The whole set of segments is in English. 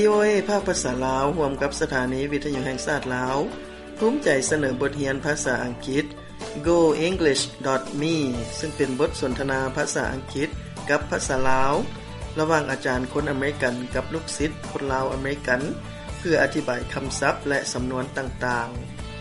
VOA ภาคภาษาลาวร่วมกับสถานีวิทยุแห่งชาติลาวภูมิใจเสนอบทเรียนภาษาอังกฤษ Go English.me ซึ่งเป็นบทสนทนาภาษาอังกฤษกับภาษาลาวระหว่างอาจารย์คนอเมริกันกับลูกศิษย์คนลาวอเมริกันเพื่ออธิบายคำศัพท์และสำนวนต่างๆ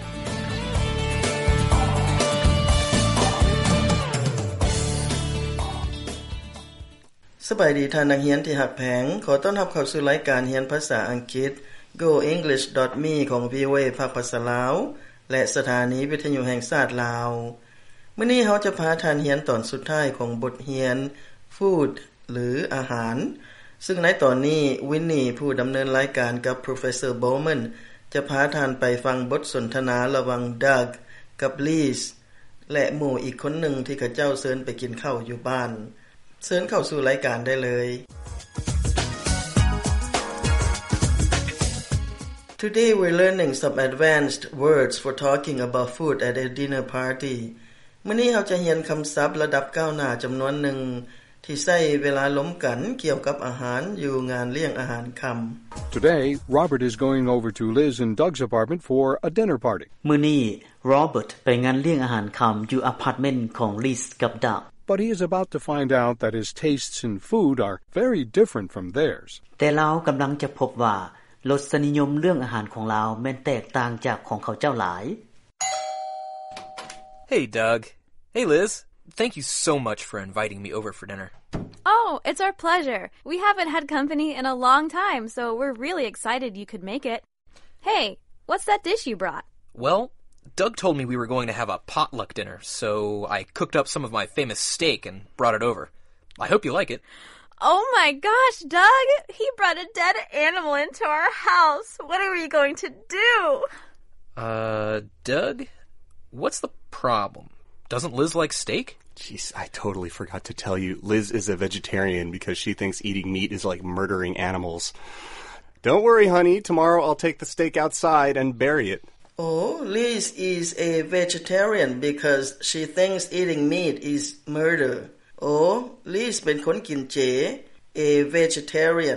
สบายดีท่านนักเรียนที่รักแพงขอต้อนรับเข้าสู่รายการเรียนภาษาอังกฤษ Go English.me ของ VOA ภาคภาษาลาวและสถานีวิทยุแห่งชาติลาวมื้อนี้เราจะพาท่านเรียนตอนสุดท้ายของบทเรียน Food หรืออาหารซึ่งในตอนนี้วินนี่ผู้ดำเนินรายการกับ Professor Bowman จะพาท่านไปฟังบทสนทนาระหว่าง Doug กับ Liz และหมู่อีกคนหนึ่งที่เขาเจ้าเชิญไปกินข้าวอยู่บ้านเชิญเข้าสู่รายการได้เลย Today we're learning some advanced words for talking about food at a dinner party มื้อนี้เราจะเรียนคำศัพท์ระดับก้าวหน้าจำนวนหนึ่งที่ใช้เวลาล้มกันเกี่ยวกับอาหารอยู่งานเลี้ยงอาหารค่ำ Today Robert is going over to Liz and Doug's apartment for a dinner party มื้อนี้ Robert ไปงานเลี้ยงอาหารค่ำอยู่อพาร์ตเมนต์ของ Liz กับ Doug But he is about to find out that his tastes in food are very different from theirs. แต่เรากำลังจะพบว่ารสนิยมเรื่องอาหารของเราแม้นแตกต่างจากของเขาเจ้าหลาย Hey Doug. Hey Liz. Thank you so much for inviting me over for dinner. Oh, it's our pleasure. We haven't had company in a long time, so we're really excited you could make it. Hey, what's that dish you brought? Well,Doug told me we were going to have a potluck dinner, so I cooked up some of my famous steak and brought it over. I hope you like it. Oh my gosh, Doug! He brought a dead animal into our house. What are we going to do? Doug? What's the problem? Doesn't Liz like steak? Jeez, I totally forgot to tell you. Liz is a vegetarian because she thinks eating meat is like murdering animals. Don't worry, honey. Tomorrow I'll take the steak outside and bury it.Oh, Liz is a vegetarian because she thinks eating meat is murder. Oh, Liz เป็นคนกินเจ A vegetarian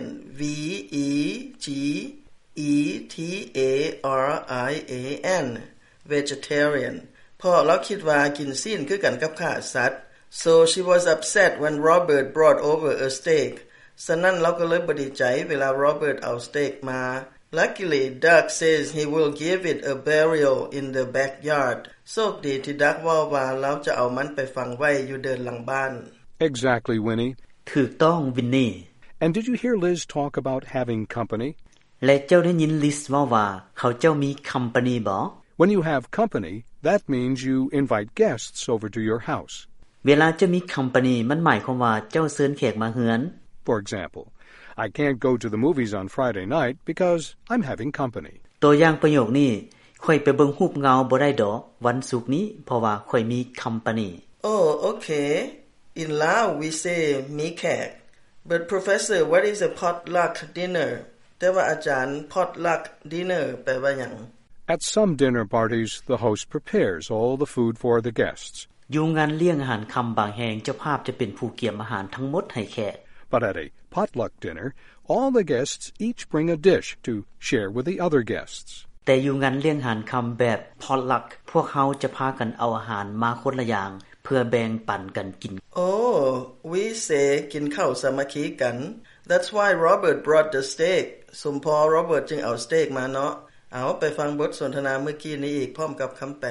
V-E-G-E-T-A-R-I-A-N vegetarian เพราะเราคิดว่ากินซีนคือกันกับฆ่าสัตว์ So she was upset when Robert brought over a steak ฉะนั้นเราก็เลยบ่ดีใจเวลา Robert เอาสเต็กมาLuckily, Doug says he will give it a burial in the backyard. โชคดีที่ Doug ว่าเราจะเอามันไปฝังไว้อยู่เดินหลังบ้าน Exactly, Winnie. ถูกต้อง Winnie. And did you hear Liz talk about having company? และเจ้าได้ยิน Liz ว่าเขาเจ้ามี company บ่ When you have company, that means you invite guests over to your house. เวลาจะมี company มันหมายความว่าเจ้าเชิญแขกมาเฮือน For example,I can't go to the movies on Friday night because I'm having company. ตัวอย่างประโยคนี้ค่อยไปเบิ่งรูปเงาบ่ได้ดอกวันศุกร์นี้เพราะว่าค่อยมี company. Oh, okay. In Lao we say มีแขก But professor, what is a potluck dinner? แต่ว่าอาจารย์ potluck dinner แปลว่าหยัง At some dinner parties, the host prepares all the food for the guests. อยู่งานเลี้ยงอาหารค่ำบางแห่งเจ้าภาพจะเป็นผู้เตรียมอาหารทั้งหมดให้แขก But at a potluck dinner, all the guests each bring a dish to share with the other guests. แต่อยู่งานเลี้ยงอาหารค่ำแบบ potluck พวกเขาจะพากันเอาอาหารมาคนละอย่างเพื่อแบ่งปันกันกิน Oh, we say กินข้าวสามัคคีกัน That's why Robert brought the steak สมพอ Robert จึงเอาสเต็กมาเนาะเอาไปฟังบทสนทนาเมื่อกี้นี้อีกพร้อมกับคำแปล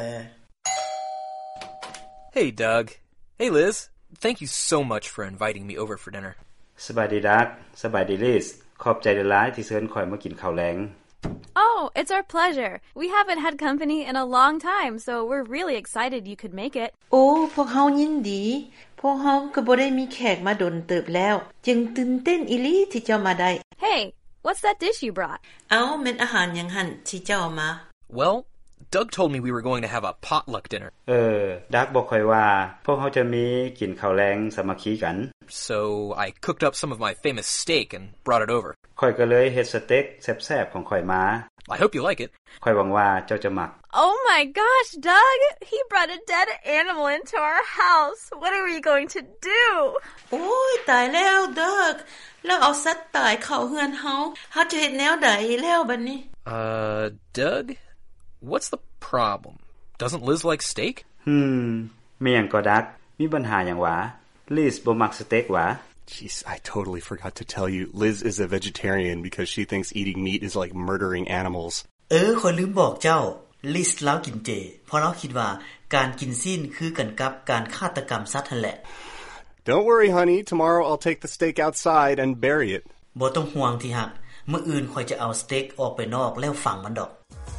Hey Doug. Hey Liz. Thank you so much for inviting me over for dinner. สบายดีดักสบายดีลิสขอบใจหลายๆที่เชิญข่อยมากินข้าวแลง Oh, it's our pleasure. We haven't had company in a long time, so we're really excited you could make it. โอ้พวกเฮายินดีพวกเฮาก็บ่ได้มีแขกมาดนเติบแล้วจึงตื่นเต้นอีหลีที่เจ้ามาได้ Hey, what's that dish you brought? เอาแม่นอาหารหยังหั่นที่เจ้าเอามา Well,Doug told me we were going to have a potluck dinner. ดักบอกข่อยว่าพวกเฮาจะมีกินข้าวแลงสามัคคีกัน So I cooked up some of my famous steak and brought it over. ข่อยก็เลยเฮ็ดสเต็กแซ่บๆของข่อยมา I hope you like it. ข่อยหวังว่าเจ้าจะมัก Oh my gosh, Doug! He brought a dead animal into our house. What are we going to do? โอ้ยตายแล้วเดิกแล้วเอาสัตว์ตายเข้าเฮือนเฮาจะเฮ็ดแนวใดแล้วบัดนี้ Doug? What's the problem? Doesn't Liz like steak? แม่หยังก็ดักมีปัญหาหยังหวะ Liz บ่มักสเต็กหวะ Jeez, I totally forgot to tell you. Liz is a vegetarian because she thinks eating meat is like murdering animals. ข้อยลืมบอกเจ้า Liz แล้วกินเจเพราะเราคิดว่าการกินสิ้นคือกันกับการฆาตกรรมสัตว์นั่นแหละ Don't worry, honey. Tomorrow I'll take the steak outside and bury it. บ่ต้องห่วงที่หักมื้ออื่นข้อยจะเอาสเต็กออกไปนอกแล้วฝังมันดอก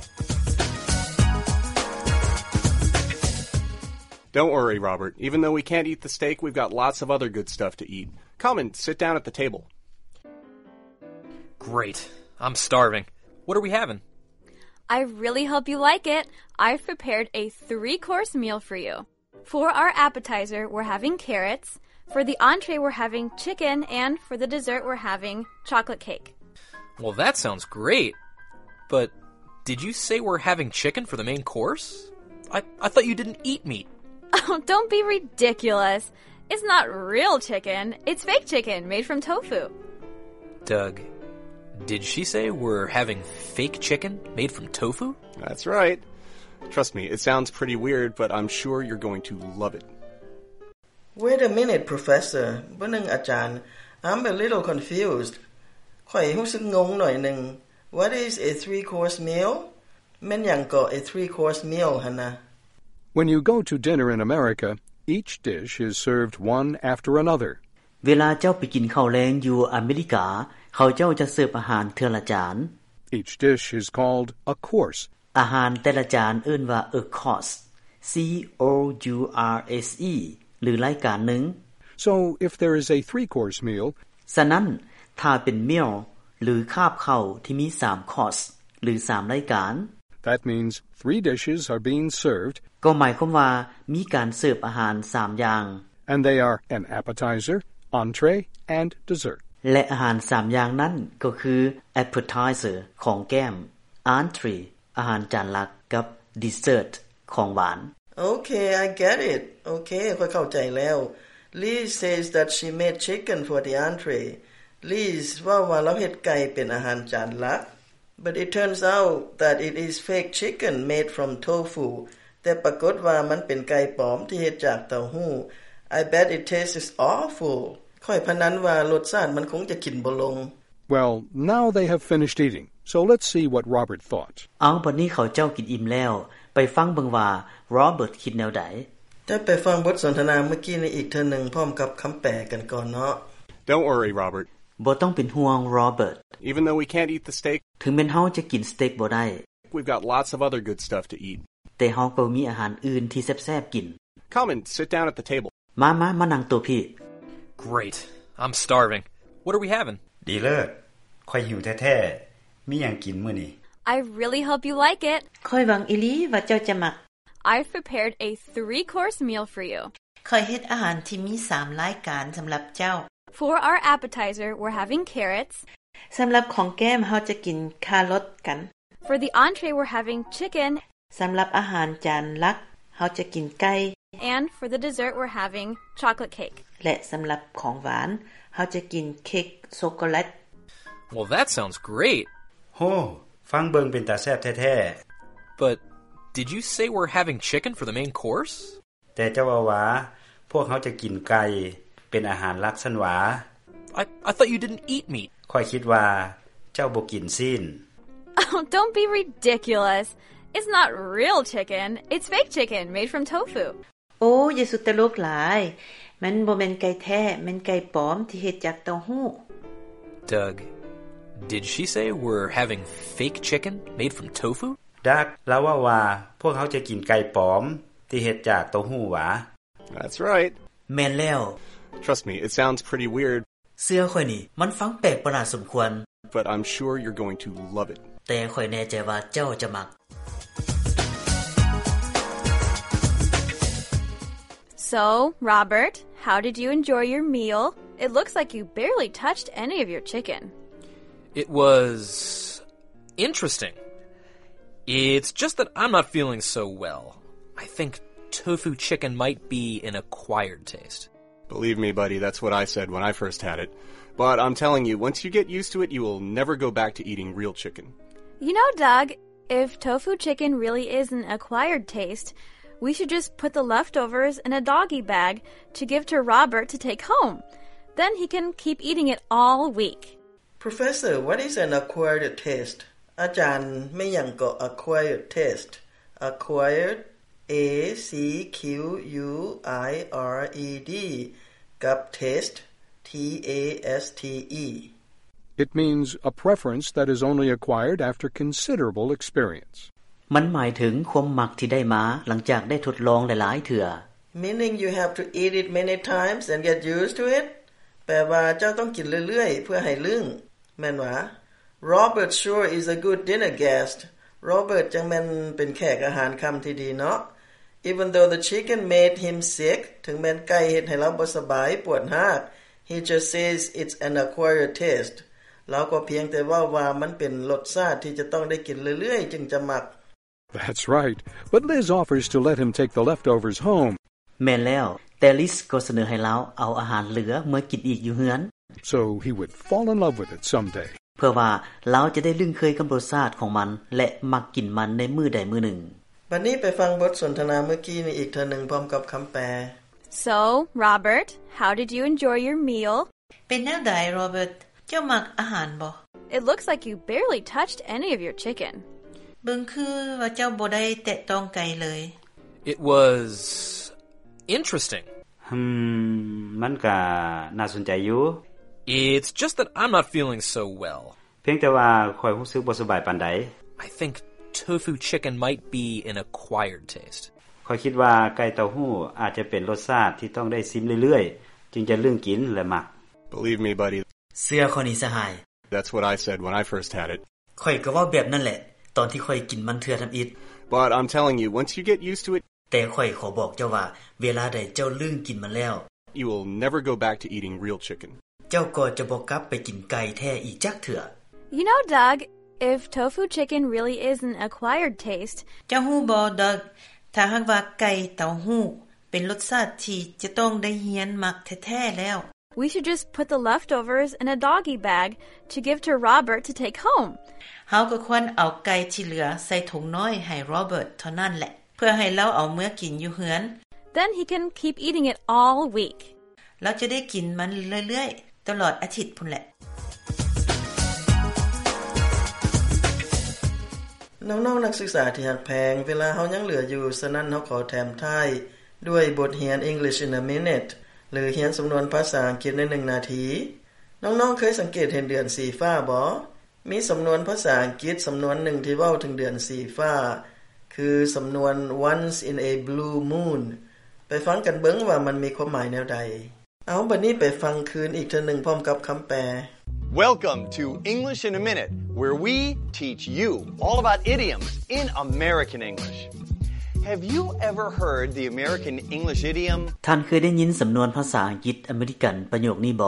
Don't worry, Robert. Even though we can't eat the steak, we've got lots of other good stuff to eat. Come and sit down at the table. Great. I'm starving. What are we having? I really hope you like it. I've prepared a 3-course meal for you. For our appetizer, we're having carrots. For the entree, we're having chicken. And for the dessert, we're having chocolate cake. Well, that sounds great. But did you say we're having chicken for the main course? I thought you didn't eat meat. Oh, don't be ridiculous. It's not real chicken. It's fake chicken made from tofu. Doug, did she say we're having fake chicken made from tofu? That's right. Trust me, it sounds pretty weird, but I'm sure you're going to love it. Wait a minute, Professor. บ่นึงอาจารย์ I'm a little confused. ข้อยรู้สึกงงหน่อยนึง What is a 3-course meal? แม่นหยังก็ a 3-course meal หั่นนะ When you go to dinner in America, each dish is served one after another. เวลาเจ้าไปกินข้าวแลงอยู่อเมริกาเขาเจ้าจะเสิร์ฟอาหารเทื่อละจาน Each dish is called a course. อาหารแต่ละจานเอิ้นว่า a course C O U R S E หรือรายการหนึ่ง So if there is a 3-course meal, ฉะนั้นถ้าเป็น meal หรือคาบข้าวที่มี3 course หรือ3รายการ that means 3 dishes are being served, ก็หมายความว่ามีการเสิร์ฟอาหาร3อย่าง and they are an appetizer, entree, and dessert. และอาหาร3อย่างนั้นก็คือ appetizer ของแก้ม entree อาหารจานหลักกับ dessert ของหวาน Okay, I get it. Okay, ข้อยเข้าใจแล้ว Liz says that she made chicken for the entree. Liz ว่าเราเฮ็ดไก่เป็นอาหารจานหลัก But it turns out that it is fake chicken made from tofu. แต่ปรากฏว่ามันเป็นไก่ปลอมที่เฮ็ดจากเต้าหู้ I bet it tastes awful. ข้อยพนันว่ารสชาติมันคงจะกินบ่ลง Well, now they have finished eating, so let's see what Robert thought. เอาบัดนี้เขาเจ้ากินอิ่มแล้วไปฟังเบิ่งว่า Robert คิดแนวใดจะไปฟังบทสนทนาเมื่อกี้นี้อีกเทื่อนึงพร้อมกับคำแปลกันก่อนเนาะ Don't worry, Robert. บ่ต้องเป็นห่วง Robert Even though we can't eat the steak, ถึงแม้นเฮาจะกินสเต็กบ่ได้ we've got lots of other good stuff to eat. แต่เฮาก็มีอาหารอื่นที่แซ่บๆกิน Come and sit down at the table. มานั่งตัวพี่ Great. I'm starving. What are we having? ดีเลิศข้อยหิวแท้ๆมีหยังกินมื้อนี้ I really hope you like it. ค่อยหวังอีหลีว่าเจ้าจะมัก I've prepared a 3-course meal for you. ค่อยเฮ็ดอาหารที่มี3รายการสำหรับเจ้า For our appetizer, we're having carrots. สำหรับของแก้มเฮาจะกินคารอทกัน For the entree, we're having chicken. สำหรับอาหารจานหลักเฮาจะกินไก่ And for the dessert, we're having chocolate cake. และสำหรับของหวานเฮาจะกินเค้กช็อกโกแลต Well, that sounds great. โหฟังเบิ่งเป็นตาแซ่บแท้ But did you say we're having chicken for the main course? ๆแต่เจ้าว่าพวกเฮาจะกินไก่เป็นอาหารหลักซั่นหวา I thought you didn't eat meat. ข้อยคิดว่าเจ้าบ่กินซีน Oh, don't be ridiculous. It's not real chicken. It's fake chicken made from tofu. โอ้อย่าสุดตลกหลายมันบ่แม่นไก่แท้แม่นไก่ปลอมที่เฮ็ดจากเต้าหู้ Doug, did she say we're having fake chicken made from tofu? ดักแล้วว่าพวกเฮาจะกินไก่ปลอมที่เฮ็ดจากเต้าหู้หวา That's right. แม่นแล้ว Trust me, it sounds pretty weird, เสื้อข่อยนี่มันฟังแปลกประหลาดสมควร but I'm sure you're going to love it. แต่ข่อยแน่ใจว่าเจ้าจะมัก So, Robert, how did you enjoy your meal? It looks like you barely touched any of your chicken. It was interesting. It's just that I'm not feeling so well. I think tofu chicken might be an acquired taste. Believe me, buddy, that's what I said when I first had it. But I'm telling you, once you get used to it, you will never go back to eating real chicken. You know, Doug, if tofu chicken really is an acquired taste, we should just put the leftovers in a doggy bag to give to Robert to take home. Then he can keep eating it all week. Professor, what is an acquired taste? อาจารย์ไม่หยังก็ acquired taste. Acquired A-C-Q-U-I-R-E-D กับ taste T-A-S-T-E. It means a preference that is only acquired after considerable experience. มันหมายถึงความมักที่ได้มาหลังจากได้ทดลองหลายๆเถื่อ Meaning you have to eat it many times and get used to it. แปลว่าเจ้าต้องกินเรื่อยๆเพื่อให้ลืมแม่นว่า Robert sure is a good dinner guest. Robert จังแม่นเป็นแขกอาหารค่ำที่ดีเนาะ Even though the chicken made him sick ถึงแม้นไก่เฮ็ดให้เราบ่สบายปวดหาก He just says it's an acquired taste. เราก็เพียงแต่ว่ามันเป็นรสชาติที่จะต้องได้กินเรื่อยๆจึงจะมัก That's right. But Liz offers to let him take the leftovers home. แม่นแล้วแต่ลิสก็เสนอให้เราเอาอาหารเหลือมากินอีกอยู่เฮือน So he would fall in love with it someday. เพื่อว่าเราจะได้ลึงเคยกับรสชาติของมันและมักกินมันในมื้อใดมื้อหนึ่งบัดนี้ไปฟังบทสนทนาเมื่อกี้นี้อีกเทื่อนึงพร้อมกับคำแปล So, Robert, how did you enjoy your meal? เป็นแนวใด Robert เจ้ามักอาหารบ่ It looks like you barely touched any of your chicken. เบิ่งคือว่าเจ้าบ่ได้แตะต้องไก่เลย It was interesting. มันก็น่าสนใจอยู่ It's just that I'm not feeling so well. เพียงแต่ว่าข้อยรู้สึกบ่สบายปานใด I think tofu chicken might be an acquired taste. ข้อยคิดว่าไก่เต้าหู้อาจจะเป็นรสชาติที่ต้องได้ชิมเรื่อยๆจึงจะลืมกินและมัก Believe me, buddy. เสื้อข้อนี้สหาย That's what I said when I first had it. ข้อยก็ว่าแบบนั้นแหละตอนที่ข้อยกินมันเทื่อทําอิฐ But I'm telling you, once you get used to it, แต่ข้อยขอบอกเจ้าว่าเวลาใดเจ้าลืมกินมันแล้ว you will never go back to eating real chicken. เจ้าก็จะบ่กลับไปกินไก่แท้อีกจักเทื่อ You know, Doug, if tofu chicken really is an acquired taste, เจ้าฮู้บ่ Doug ถ้าหากว่าไก่เต้าหู้เป็นรสชาติที่จะต้องได้เรียนมักแท้ๆแล้ว we should just put the leftovers in a doggy bag to give to Robert to take home. เฮาก็ควรเอาไก่ที่เหลือใส่ถุงน้อยให้ Robert เท่านั้นแหละเพื่อให้เราเอาเมื่อกินอยู่เฮือน Then he can keep eating it all week. เราจะได้กินมันเรื่อยๆตลอดอาทิตย์พุ่นแหละน้องๆนักศึกษาที่หักแพงเวลาเฮายังเหลืออยู่ฉะนั้นเฮาขอแถมท้ายด้วยบทเรียน English in a minute หรือเรียนสำนวนภาษาอังกฤษใน1นาทีน้องๆเคยสังเกตเห็นเดือนสีฟ้าบ่มีสำนวนภาษาอังกฤษสำนวนหนึ่งที่เว้าถึงเดือนสีฟ้าคือสำนวน once in a blue moon ไปฟังกันเบิ่งว่ามันมีความหมายแนวใดเอาบัดนี้ไปฟังคืนอีกเทื่อนึงพร้อมกับคำแปล Welcome to English in a Minute, where we teach you all about idioms in American English. Have you ever heard the American English idiom? ท่านเคยได้ยินสำนวนภาษาอังกฤษอเมริกันประโยคนี้บ่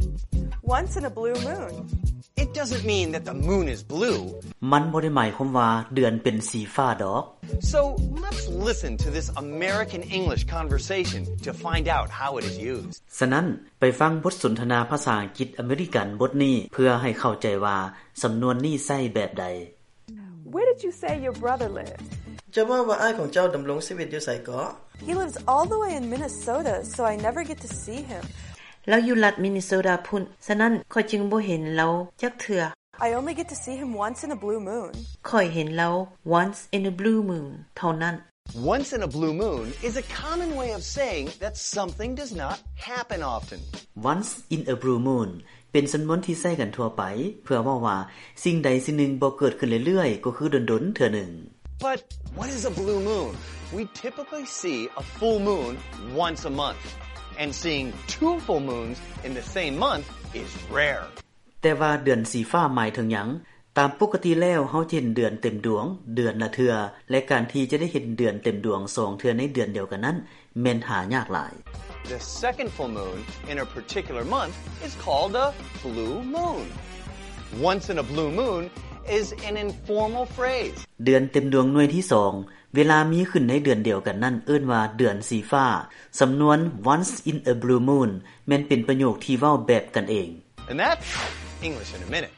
Once in a blue moon. It doesn't mean that the moon is blue. มันบ่ได้หมายความว่าเดือนเป็นสีฟ้าดอก So let's listen to this American English conversation to find out how it is used. ฉะนั้นไปฟังบทสนทนาภาษาอังกฤษอเมริกันบทนี้เพื่อให้เข้าใจว่าสำนวนนี้ใช้แบบใด Where did you say your brother lives? จะว่าอ้ายของเจ้าดำรงชีวิตอยู่ไสก็ He lives all the way in Minnesota, so I never get to see him. เราอยู่รัฐมินนิโซตาพุ่นฉะนั้นข้อยจึงบ่เห็นเราจักเทื่อ I only get to see him once in a blue moon. ข้อยเห็นเรา once in a blue moon เท่านั้น Once in a blue moon is a common way of saying that something does not happen often. Once in a blue moon เป็นสำนวนที่ใช้กันทั่วไปเพื่อว่าสิ่งใดสิ่งหนึ่งบ่เกิดขึ้นเรื่อยๆก็คือดนๆเทื่อหนึ่ง But what is a blue moon? We typically see a full moon once a month. And seeing two full moons in the same month is rare. แต่ว่าเดือนสีฟ้าหมายถึงหยังตามปกติแล้วเฮาเห็นเดือนเต็มดวงเดือนละเทื่อและการที่จะได้เห็นเดือนเต็มดวง2เทื่อในเดือนเดียวกันนั้นแม่นหายากหลาย The second full moon in a particular month is called a blue moon. Once in a blue moon is an informal phrase. เดือนเต็มดวงหน่วยที่2เวลามีขึ้นในเดือนเดียวกันนั่นเอิ้นว่าเดือนสีฟ้าสำนวน once in a blue moon แม่นเป็นประโยคที่เว้าแบบกันเอง And that's English in a minute.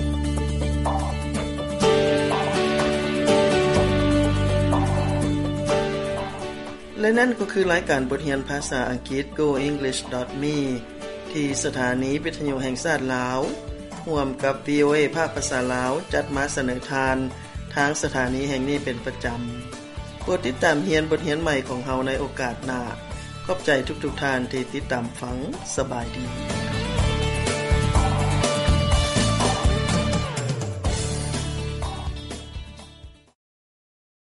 และนั่นก็คือรายการบทเรียนภาษาอังกฤษ goenglish.me ที่สถานีวิทยุแห่งชาติลาวร่วมกับ VOA ภาคภาษาลาวจัดมาเสนอทานทางสถานีแห่งนี้เป็นประจำโปรดติดตามเรียนบทเรียนใหม่ของเฮาในโอกาสหน้าขอบใจทุกๆท่านที่ติดตามฟังสบายดี